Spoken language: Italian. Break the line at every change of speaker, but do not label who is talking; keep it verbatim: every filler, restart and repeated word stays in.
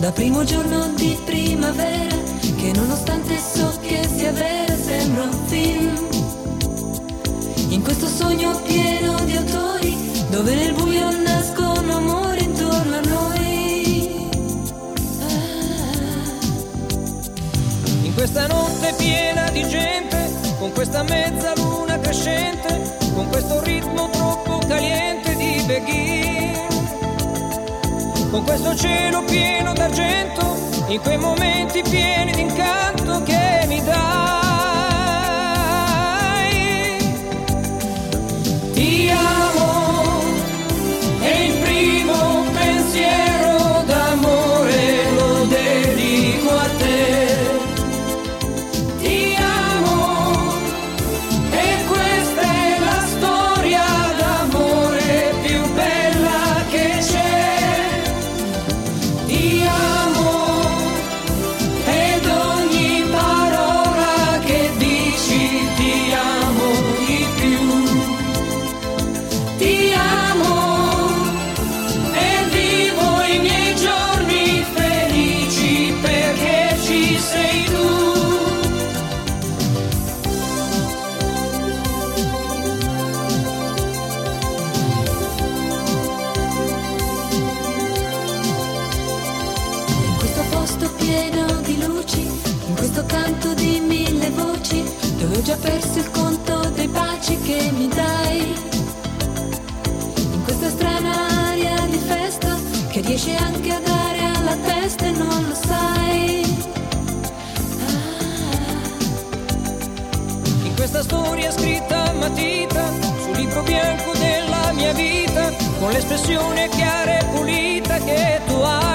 da primo giorno di primavera, che nonostante so che sia vera sembra un film. In questo sogno pieno di autori, dove nel buio nascono amori intorno a noi. Ah.
In questa notte piena di gente, con questa mezzaluna crescente, con questo ritmo troppo caliente di Begin, con questo cielo pieno d'argento, in quei momenti pieni d'incanto che mi dai. Ti amo, e il primo pensiero d'amore lo dedico a te. Ti amo, e questa è la storia d'amore più bella che c'è. Ti amo, ed ogni parola che dici ti amo di più. Ti amo, e vivo i miei giorni felici perché ci sei tu.
In questo posto pieno di luci, in questo canto di mille voci, dove ho già perso il conto dei baci che mi dai. In questa strana aria di festa, che riesce anche a dare alla testa e non lo sai. Ah.
In questa storia scritta a matita, sul libro bianco della mia vita, con l'espressione chiara e pulita che tu hai.